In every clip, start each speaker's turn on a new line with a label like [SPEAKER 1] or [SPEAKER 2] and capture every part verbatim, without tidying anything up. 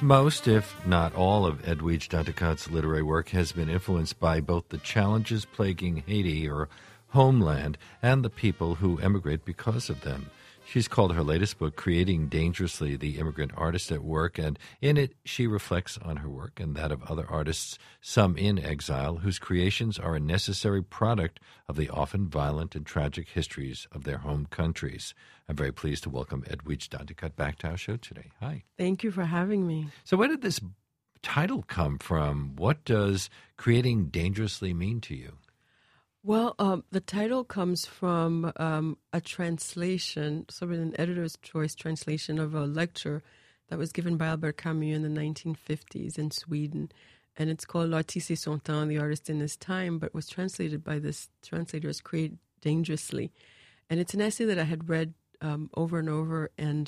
[SPEAKER 1] Most, if not all, of Edwidge Danticat's literary work has been influenced by both the challenges plaguing Haiti, or homeland, and the people who emigrate because of them. She's called her latest book, Creating Dangerously, the Immigrant Artist at Work, and in it she reflects on her work and that of other artists, some in exile, whose creations are a necessary product of the often violent and tragic histories of their home countries. I'm very pleased to welcome Edwidge Danticat back to our show today. Hi.
[SPEAKER 2] Thank you for having me.
[SPEAKER 1] So where did this title come from? What does Creating Dangerously mean to you?
[SPEAKER 2] Well, um, the title comes from um, a translation, sort of an editor's choice translation of a lecture that was given by Albert Camus in the nineteen fifties in Sweden. And it's called L'artiste et son temps, the artist in his time, but was translated by this translator as Create Dangerously. And it's an essay that I had read um, over and over, and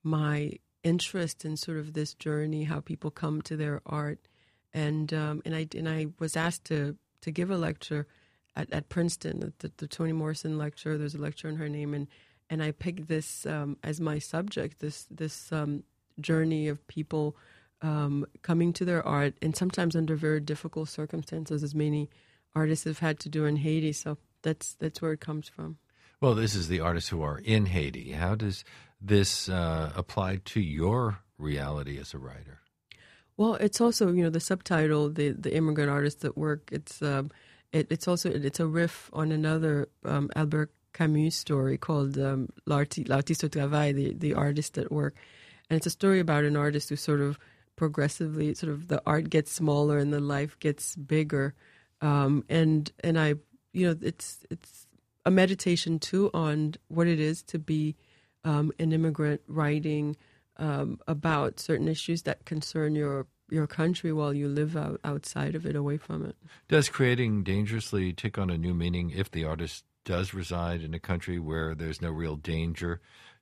[SPEAKER 2] my interest in sort of this journey, how people come to their art. And um, and I and I was asked to, to give a lecture At, at Princeton, at the, the Toni Morrison lecture. There's a lecture in her name, and, and I picked this um, as my subject, this this um, journey of people um, coming to their art, and sometimes under very difficult circumstances, as many artists have had to do in Haiti. So that's that's where it comes from.
[SPEAKER 1] Well, this is the artists who are in Haiti. How does this uh, apply to your reality as a writer?
[SPEAKER 2] Well, it's also, you know, the subtitle, the the immigrant artists at work. It's um, It, it's also it's a riff on another um, Albert Camus story called um, L'arti- L'artiste au travail, the, the artist at work. And it's a story about an artist who sort of progressively, sort of the art gets smaller and the life gets bigger. Um, and and I, you know, it's it's a meditation too on what it is to be um, an immigrant writing um, about certain issues that concern your your country while you live out, outside of it, away from it.
[SPEAKER 1] Does Creating Dangerously take on a new meaning if the artist does reside in a country where there's no real danger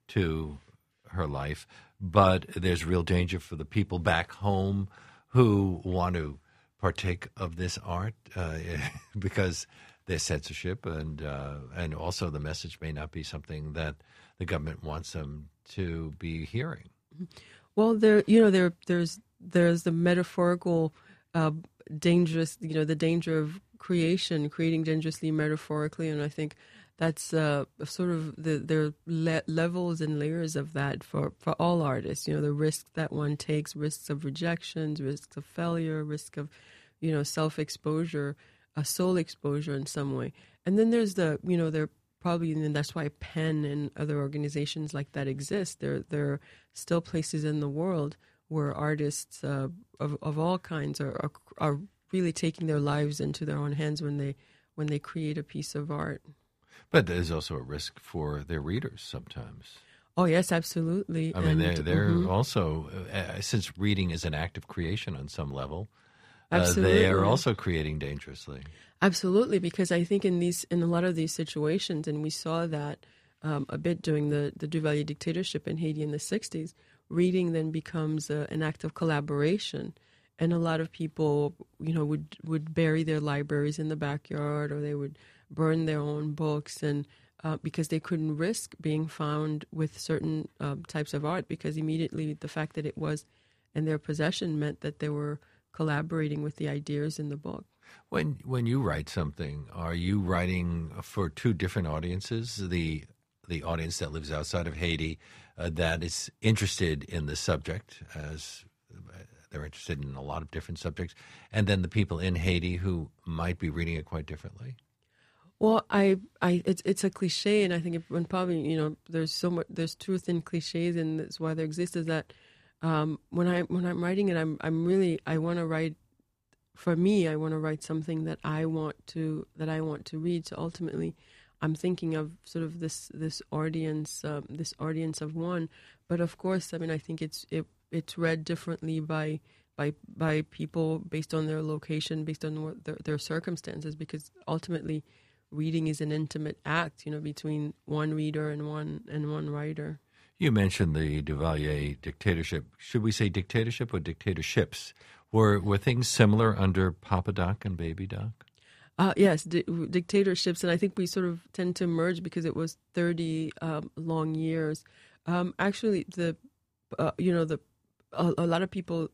[SPEAKER 1] to her life, but there's real danger for the people back home who want to partake of this art uh, because there's censorship and uh, and also the message may not be something that the government wants them to be hearing?
[SPEAKER 2] Well, there, you know, there, there's there's the metaphorical, uh, dangerous, you know, the danger of creation, creating dangerously metaphorically, and I think that's uh, sort of the there are le- levels and layers of that for, for all artists. You know, the risk that one takes, risks of rejections, risks of failure, risk of, you know, self-exposure, a soul exposure in some way, and then there's the, you know, there. Probably, and that's why PEN and other organizations like that exist. There, there are still places in the world where artists uh, of of all kinds are, are are really taking their lives into their own hands when they when they create a piece of art.
[SPEAKER 1] But there's also a risk for their readers sometimes.
[SPEAKER 2] Oh yes, absolutely.
[SPEAKER 1] I mean,
[SPEAKER 2] and,
[SPEAKER 1] they're they're
[SPEAKER 2] mm-hmm.
[SPEAKER 1] also uh, since reading is an act of creation on some level.
[SPEAKER 2] Absolutely.
[SPEAKER 1] Uh, they are also creating dangerously.
[SPEAKER 2] Absolutely, because I think in these in a lot of these situations, and we saw that um, a bit during the, the Duvalier dictatorship in Haiti in the sixties, reading then becomes a, an act of collaboration. And a lot of people, you know, would, would bury their libraries in the backyard, or they would burn their own books, and uh, because they couldn't risk being found with certain um, types of art, because immediately the fact that it was in their possession meant that they were collaborating with the ideas in the book.
[SPEAKER 1] When when you write something, are you writing for two different audiences? The the audience that lives outside of Haiti uh, that is interested in the subject, as they're interested in a lot of different subjects, and then the people in Haiti who might be reading it quite differently?
[SPEAKER 2] Well, I, I, it's it's a cliche, and I think it, when probably, you know, there's so much, there's truth in cliches, and that's why they exist. Is that um, when I when I'm writing it, I'm I'm really I want to write. For me, I want to write something that I want to that I want to read. So ultimately, I'm thinking of sort of this this audience, um, this audience of one. But of course, I mean, I think it's it it's read differently by by by people based on their location, based on what their, their circumstances. Because ultimately, reading is an intimate act, you know, between one reader and one and one writer.
[SPEAKER 1] You mentioned the Duvalier dictatorship. Should we say dictatorship or dictatorships? Were were things similar under Papa Doc and Baby Doc?
[SPEAKER 2] Uh, yes, di- dictatorships, and I think we sort of tend to merge because it was thirty um, long years. Um, actually, the uh, you know the a, a lot of people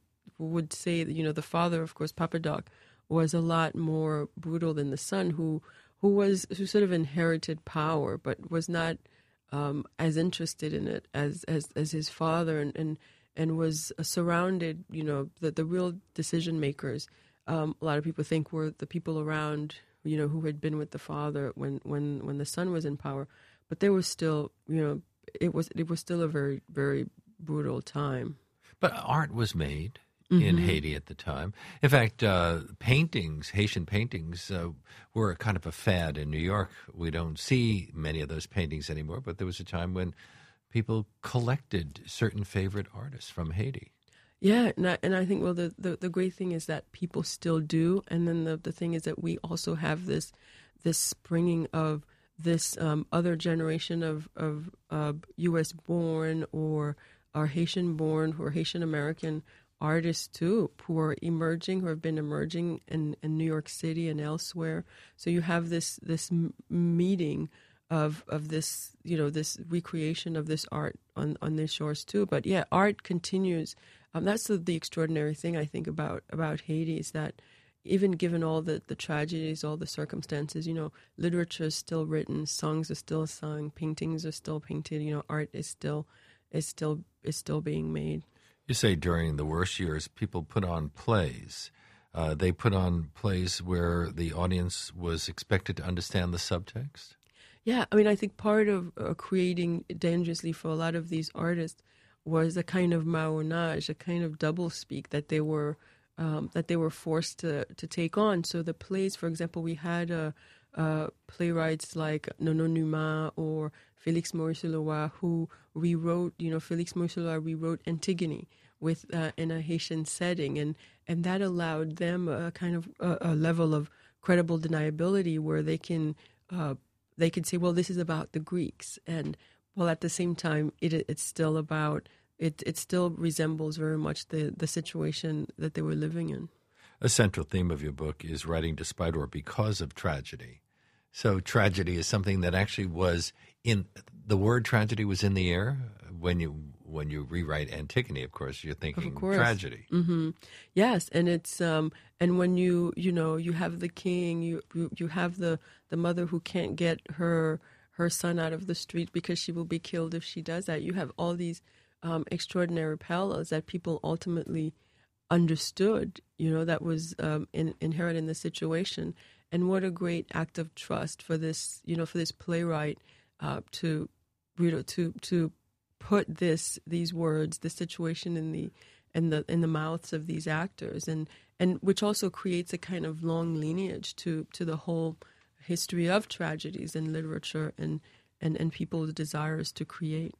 [SPEAKER 2] would say that, you know, the father, of course, Papa Doc, was a lot more brutal than the son, who who was who sort of inherited power, but was not um, as interested in it as as, as his father, and, and and was surrounded. You know, the the real decision makers. Um, a lot of people think were the people around, you know, who had been with the father when when when the son was in power, but there was still, you know, it was it was still a very very brutal time.
[SPEAKER 1] But art was made in
[SPEAKER 2] Mm-hmm.
[SPEAKER 1] Haiti at the time. In fact, uh, paintings, Haitian paintings, uh, were kind of a fad in New York. We don't see many of those paintings anymore, but there was a time when people collected certain favorite artists from Haiti.
[SPEAKER 2] Yeah, and I, and I think, well, the, the, the great thing is that people still do, and then the, the thing is that we also have this this springing of this um, other generation of, of uh, U S born or are Haitian born or Haitian American artists too, who are emerging, who have been emerging in, in New York City and elsewhere. So you have this this m- meeting of of this, you know, this recreation of this art on, on these shores too. But yeah, art continues. Um, that's the, the extraordinary thing I think about about Haiti, is that even given all the, the tragedies, all the circumstances, you know, literature is still written, songs are still sung, paintings are still painted, you know, art is still is still is still being made.
[SPEAKER 1] You say during the worst years, people put on plays. Uh, they put on plays where the audience was expected to understand the subtext?
[SPEAKER 2] Yeah, I mean, I think part of uh, creating dangerously for a lot of these artists was a kind of marronage, a kind of doublespeak that they were um, that they were forced to to take on. So the plays, for example, we had uh, uh, playwrights like Nono Numa or Félix Maurice Leroy who rewrote, you know, Félix Maurice Leroy rewrote Antigone with uh, in a Haitian setting, and and that allowed them a kind of a, a level of credible deniability where they can uh, they can say, well, this is about the Greeks, and while at the same time it it's still about it it still resembles very much the the situation that they were living in.
[SPEAKER 1] A central theme of your book is writing despite or because of tragedy. So tragedy is something that actually was in the word tragedy was in the air when you when you rewrite Antigone. Of course, you're thinking
[SPEAKER 2] Of course.
[SPEAKER 1] tragedy.
[SPEAKER 2] Mm-hmm. Yes, and it's um and when you you know you have the king, you you, you have the, the mother who can't get her her son out of the street because she will be killed if she does that. You have all these um, extraordinary parallels that people ultimately understood. You know, that was um, in, inherent in the situation. And what a great act of trust for this, you know, for this playwright uh, to, you know, to to put this these words, this situation in the in the in the mouths of these actors, and and which also creates a kind of long lineage to to the whole history of tragedies in literature and and and people's desires to create.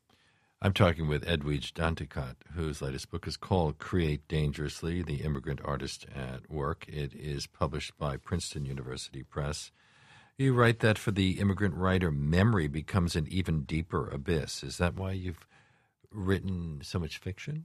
[SPEAKER 1] I'm talking with Edwidge Danticat, whose latest book is called Create Dangerously, The Immigrant Artist at Work. It is published by Princeton University Press. You write that for the immigrant writer, memory becomes an even deeper abyss. Is that why you've written so much fiction?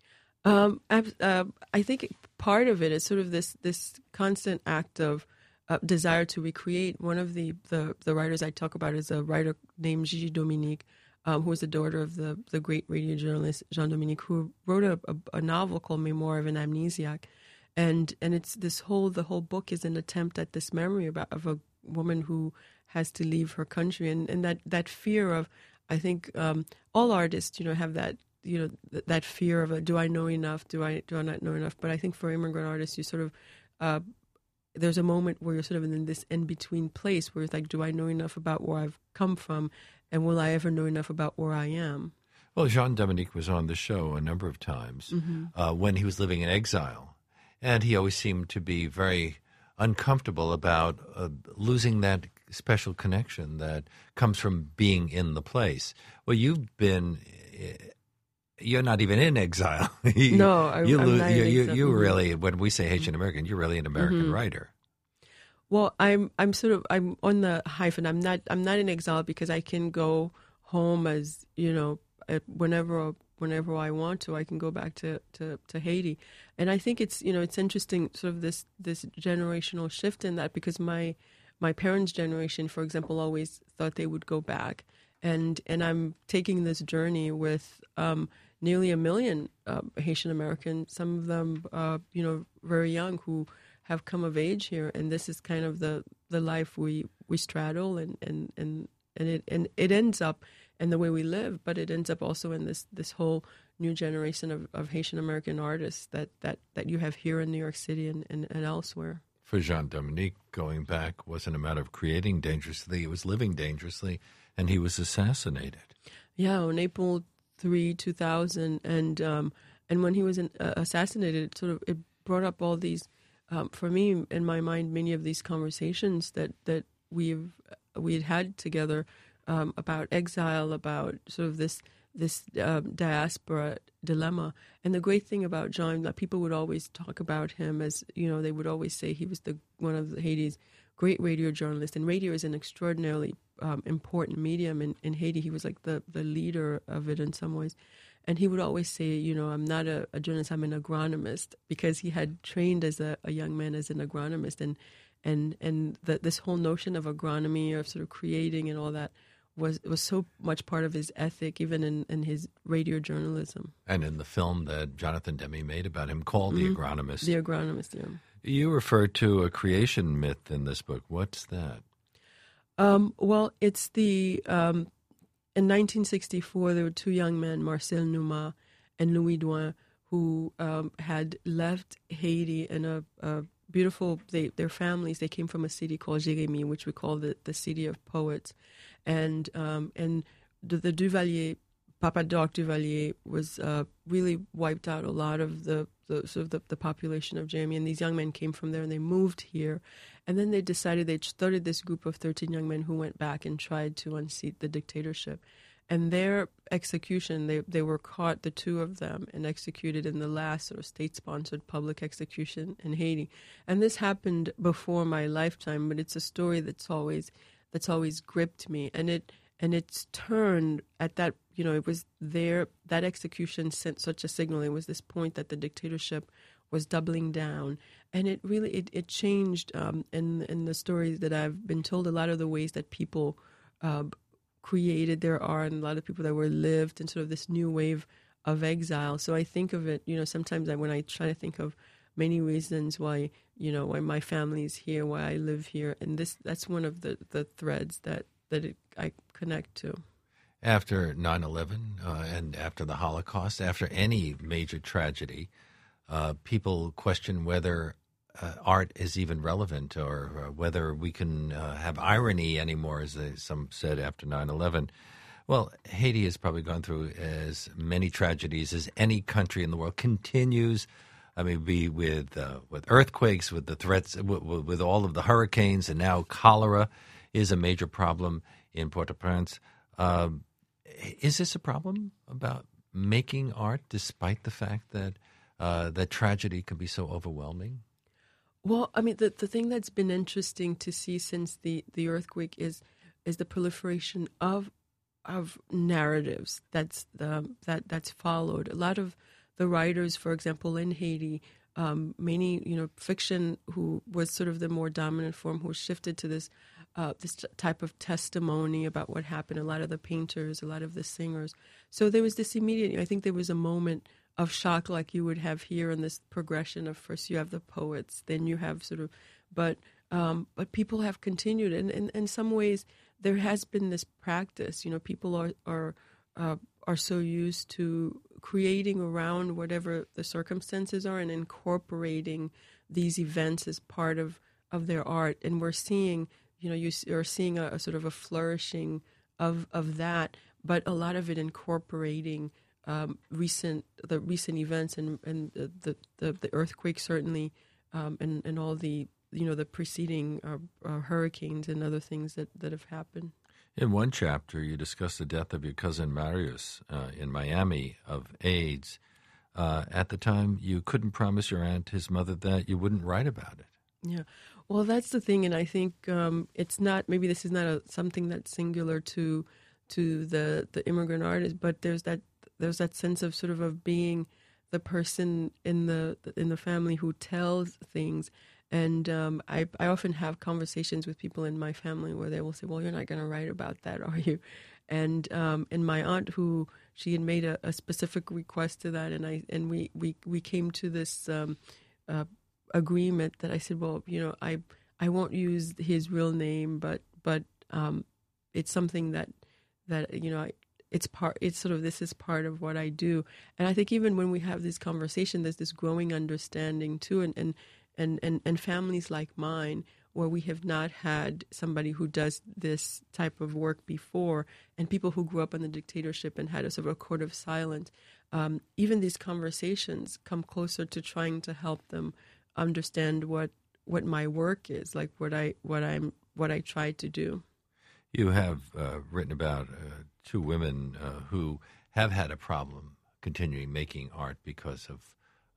[SPEAKER 2] Um, uh, I think part of it is sort of this this constant act of uh, desire to recreate. One of the, the, the writers I talk about is a writer named Gigi Dominique, Um, who was the daughter of the, the great radio journalist Jean Dominique, who wrote a, a, a novel called Memoir of an Amnesiac, and and it's this whole the whole book is an attempt at this memory about of a woman who has to leave her country, and, and that, that fear of, I think um, all artists, you know, have that you know th- that fear of a, do I know enough? Do I do I not know enough? But I think for immigrant artists, you sort of uh, there's a moment where you're sort of in this in between place where it's like, do I know enough about where I've come from? And will I ever know enough about where I am?
[SPEAKER 1] Well, Jean Dominique was on the show a number of times mm-hmm. uh, when he was living in exile. And he always seemed to be very uncomfortable about uh, losing that special connection that comes from being in the place. Well, you've been, you're not even in exile. you,
[SPEAKER 2] no, I,
[SPEAKER 1] you,
[SPEAKER 2] I'm not
[SPEAKER 1] you,
[SPEAKER 2] in
[SPEAKER 1] you,
[SPEAKER 2] exile.
[SPEAKER 1] you really, when we say Haitian American, you're really an American
[SPEAKER 2] mm-hmm.
[SPEAKER 1] writer.
[SPEAKER 2] Well, I'm I'm sort of I'm on the hyphen. I'm not I'm not in exile because I can go home as you know whenever whenever I want to. I can go back to, to, to Haiti, and I think it's you know it's interesting sort of this this generational shift in that, because my my parents' generation, for example, always thought they would go back, and and I'm taking this journey with um, nearly a million uh, Haitian Americans, some of them, uh, you know, very young, who have come of age here, and this is kind of the, the life we, we straddle, and, and, and, and it and it ends up in the way we live, but it ends up also in this, this whole new generation of, of Haitian American artists that, that, that you have here in New York City and, and, and elsewhere.
[SPEAKER 1] For Jean Dominique, going back wasn't a matter of creating dangerously, it was living dangerously, and he was assassinated.
[SPEAKER 2] Yeah, on April third, two thousand, and um, and when he was in, uh, assassinated, it sort of it brought up all these, um, for me, in my mind, many of these conversations that, that we've we had had together um, about exile, about sort of this this um, diaspora dilemma. And the great thing about John, that people would always talk about him as, you know, they would always say he was the one of the Haiti's great radio journalists. And radio is an extraordinarily um, important medium in, in Haiti. He was like the, the leader of it in some ways. And he would always say, you know, I'm not a, a journalist, I'm an agronomist, because he had trained as a, a young man as an agronomist. And and and the, this whole notion of agronomy, of sort of creating and all that, was was so much part of his ethic, even in, in his radio journalism.
[SPEAKER 1] And in the film that Jonathan Demme made about him, called mm-hmm. The Agronomist.
[SPEAKER 2] The Agronomist, yeah.
[SPEAKER 1] You refer to a creation myth in this book. What's that?
[SPEAKER 2] Um, well, it's the... Um, in nineteen sixty-four, there were two young men, Marcel Numa and Louis Douin, who um, had left Haiti in a, a beautiful... They, their families, they came from a city called Jérémie, which we call the, the city of poets. And um, and the, the Duvalier, Papa Doc Duvalier, was uh, really wiped out a lot of the, the sort of the, the population of Jérémie. And these young men came from there, and they moved here. And then they decided, they started this group of thirteen young men who went back and tried to unseat the dictatorship. And their execution, they, they were caught, the two of them, and executed in the last sort of state-sponsored public execution in Haiti. And this happened before my lifetime, but it's a story that's always that's always gripped me. And it and it's turned at that, you know, it was there, that execution sent such a signal. It was this point that the dictatorship was doubling down. And it really, it, it changed um, in, in the stories that I've been told, a lot of the ways that people uh, created their art, and a lot of people that were lived in sort of this new wave of exile. So I think of it, you know, sometimes I, when I try to think of many reasons why, you know, why my family is here, why I live here, and this, that's one of the, the threads that, that it, I connect to.
[SPEAKER 1] After nine eleven uh, and after the Holocaust, after any major tragedy, Uh, people question whether uh, art is even relevant, or uh, whether we can uh, have irony anymore, as they, some said after nine eleven. Well, Haiti has probably gone through as many tragedies as any country in the world, continues, I mean, be with uh, with earthquakes, with the threats, with, with all of the hurricanes, and now cholera is a major problem in Port-au-Prince. Uh, is this a problem about making art, despite the fact that Uh, that tragedy can be so overwhelming?
[SPEAKER 2] Well, I mean, the, the thing that's been interesting to see since the, the earthquake is is the proliferation of of narratives that's um, that that's followed. A lot of the writers, for example, in Haiti, um, many you know fiction, who was sort of the more dominant form, who shifted to this uh, this type of testimony about what happened. A lot of the painters, a lot of the singers. So there was this immediate. I think there was a moment of shock, like you would have here in this progression of, first you have the poets, then you have sort of, but um, but people have continued, and in, in some ways there has been this practice. You know, people are are uh, are so used to creating around whatever the circumstances are, and incorporating these events as part of, of their art. And we're seeing, you know, you are seeing a, a sort of a flourishing of of that, but a lot of it incorporating Um, recent the recent events, and and the the, the earthquake certainly, um, and and all the you know the preceding uh, uh, hurricanes and other things that, that have happened.
[SPEAKER 1] In one chapter, you discuss the death of your cousin Marius uh, in Miami of AIDS. Uh, at the time, you couldn't promise your aunt, his mother, that you wouldn't write about it.
[SPEAKER 2] Yeah, well, that's the thing, and I think um, it's not. Maybe this is not a, something that's singular to to the the immigrant artist, but there's that. There's that sense of sort of of being the person in the in the family who tells things, and um, I I often have conversations with people in my family where they will say, "Well, you're not going to write about that, are you?" and um, and my aunt, who she had made a, a specific request to that, and I and we we, we came to this um, uh, agreement that I said, well, you know, I I won't use his real name, but but um, it's something that that you know I, it's part it's sort of this is part of what I do, and I think even when we have this conversation, there's this growing understanding too, and and and and, and families like mine, where we have not had somebody who does this type of work before, and people who grew up in the dictatorship and had a sort of a court of silence, um, even these conversations come closer to trying to help them understand what what my work is, like what I what I'm what I try to do.
[SPEAKER 1] You have uh, written about uh, two women uh, who have had a problem continuing making art because of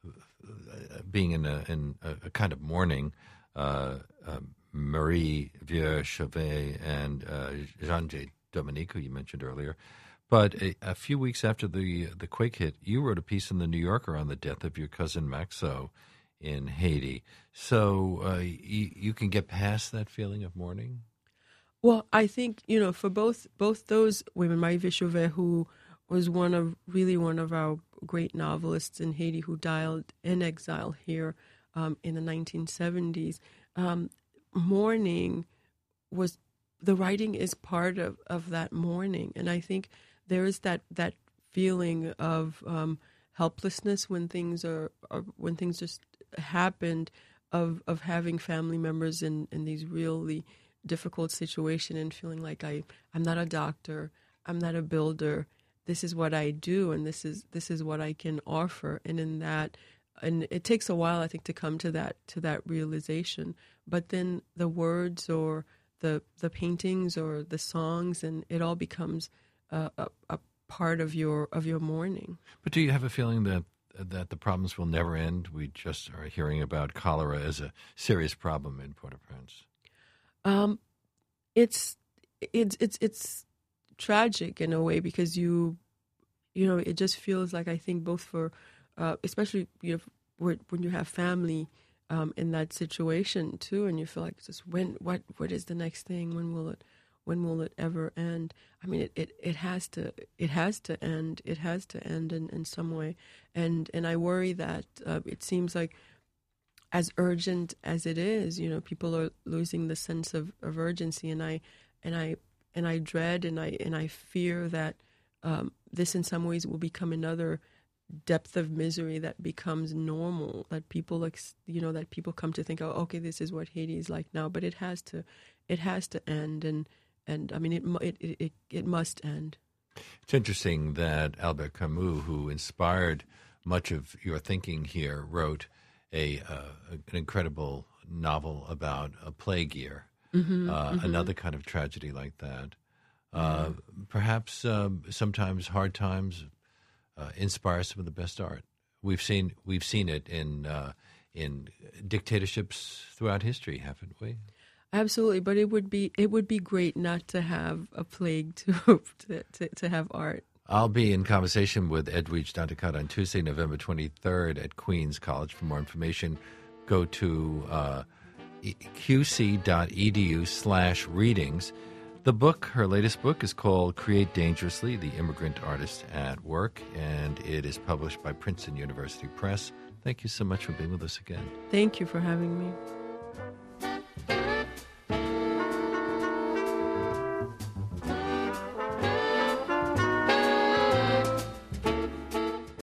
[SPEAKER 1] uh, being in a in a, a kind of mourning. Uh, uh, Marie Vieux-Chauvet and uh, Jean J. Dominique, who you mentioned earlier. But a, a few weeks after the the quake hit, you wrote a piece in the New Yorker on the death of your cousin Maxo in Haiti. So uh, you, you can get past that feeling of mourning?
[SPEAKER 2] Well, I think, you know, for both both those women, Marie Vieux-Chauvet, who was one of really one of our great novelists in Haiti, who died in exile here um, in the nineteen seventies, um, mourning was, the writing is part of, of that mourning. And I think there is that, that feeling of um, helplessness when things are, are when things just happened, of, of having family members in, in these really difficult situation and feeling like I, I'm not a doctor, I'm not a builder, this is what I do, and this is this is what I can offer. And in that, and it takes a while, I think, to come to that to that realization. But then the words or the the paintings or the songs, and it all becomes a, a, a part of your of your mourning.
[SPEAKER 1] But do you have a feeling that that the problems will never end? We just are hearing about cholera as a serious problem in Port-au-Prince.
[SPEAKER 2] Um, it's it's it's it's tragic in a way, because you you know it just feels like, I think, both for uh, especially you know when you have family um, in that situation too, and you feel like just when what what is the next thing? When will it when will it ever end? I mean, it, it, it has to it has to end. It has to end in, in some way, and and I worry that uh, it seems like, as urgent as it is, you know, people are losing the sense of, of urgency, and I and I and I dread and I and I fear that um, this in some ways will become another depth of misery that becomes normal, that people ex- you know that people come to think, oh, okay, this is what Haiti is like now, but it has to it has to end, and and I mean it it it, it must end.
[SPEAKER 1] It's interesting that Albert Camus, who inspired much of your thinking here, wrote a uh, an incredible novel about a plague year,
[SPEAKER 2] mm-hmm,
[SPEAKER 1] uh,
[SPEAKER 2] mm-hmm.
[SPEAKER 1] another kind of tragedy like that. Uh, mm-hmm. Perhaps um, sometimes hard times uh, inspire some of the best art. We've seen we've seen it in uh, in dictatorships throughout history, haven't we?
[SPEAKER 2] Absolutely, but it would be it would be great not to have a plague to to, to, to have art.
[SPEAKER 1] I'll be in conversation with Edwidge Danticat on Tuesday, November twenty-third at Queens College. For more information, go to uh, qc.edu slash readings. The book, her latest book, is called Create Dangerously, The Immigrant Artist at Work, and it is published by Princeton University Press. Thank you so much for being with us again.
[SPEAKER 2] Thank you for having me.